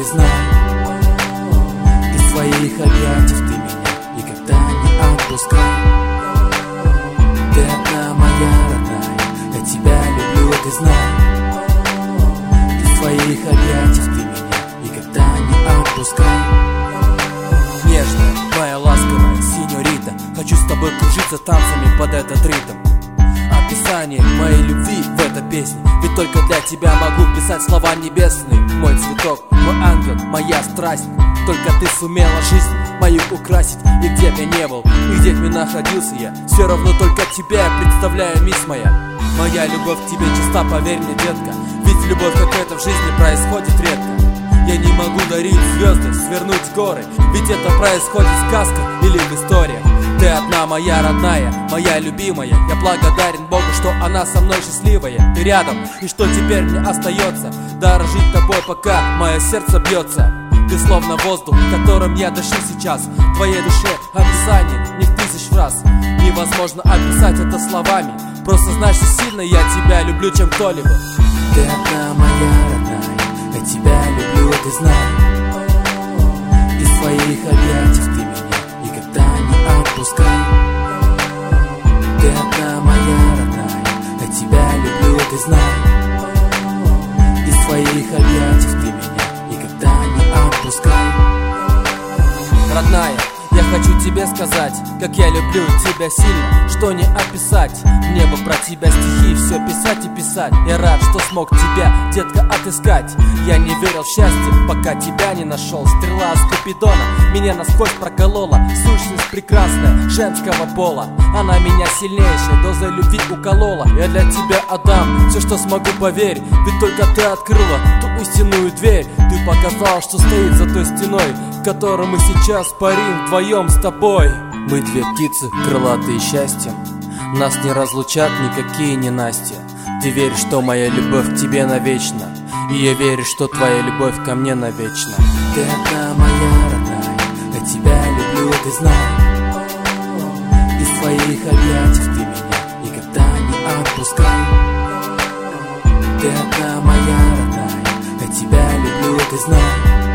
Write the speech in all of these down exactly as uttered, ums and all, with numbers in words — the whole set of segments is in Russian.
ты знай. Из своих объятий ты меня никогда не отпускай. Ты одна моя родная, я тебя люблю, ты знай. Из своих объятий ты меня никогда не отпускай. Нежная, моя ласковая синьорита, хочу с тобой кружиться танцами под этот ритм. Описание моей любви в этой песне, ведь только для тебя могу писать слова небесные. Мой цветок, мой ангел, моя страсть, только ты сумела жизнь мою украсить. И где бы я не был, и где бы ни находился я, все равно только тебя я представляю, мисс моя. Моя любовь к тебе чиста, поверь мне, детка, ведь любовь какая-то в жизни происходит редко. Я не могу дарить звезды, свернуть горы, ведь это происходит в сказках или в историях. Ты одна моя родная, моя любимая, я благодарен Богу, что она со мной счастливая. Ты рядом, и что теперь мне остается? Дорожить тобой, пока мое сердце бьется. Ты словно воздух, которым я дышу сейчас. В твоей душе описание не в тысяч фраз. Невозможно описать это словами. Просто знай, что сильно я тебя люблю, чем кто-либо. Ты одна моя родная, я тебя люблю, ты знай. Из своих объятий ты меня никогда не отпускай. Ты одна моя родная, я тебя люблю, ты знай. Из своих объятий ты меня никогда не отпускай. Родная, я хочу тебе сказать, как я люблю тебя сильно, что не описать. Мне бы про тебя стихи все писать и писать. Я рад, что смог тебя, детка, отыскать. Я не верил в счастье, пока тебя не нашел. Стрела с Купидона меня насквозь проколола. Сущность прекрасная, женского пола. Она меня сильнейшей дозой любви уколола. Я для тебя отдам все, что смогу, поверь. Ведь только ты открыла ту истинную дверь. Ты показал, что стоит за той стеной, в которой мы сейчас парим вдвоем с тобой. Мы две птицы, крылатые счастьем, нас не разлучат никакие ненастья. Ты веришь, что моя любовь к тебе навечна, и я верю, что твоя любовь ко мне навечна. Ты одна моя родная, я тебя люблю, ты знай. Из своих объятий ты меня никогда не отпускай. Ты одна моя родная, я тебя люблю, ты знай.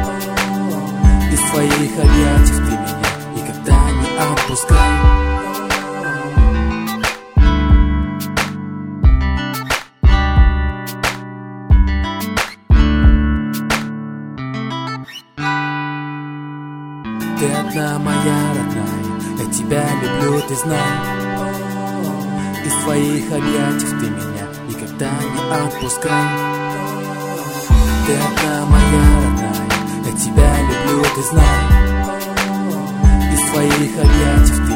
Из своих объятий ты меня никогда не отпускай. Ты одна моя родная, я тебя люблю, ты знай. Из своих объятий ты меня никогда не отпускай. Ты одна моя родная, я тебя люблю, ты знай. Из своих объятий ты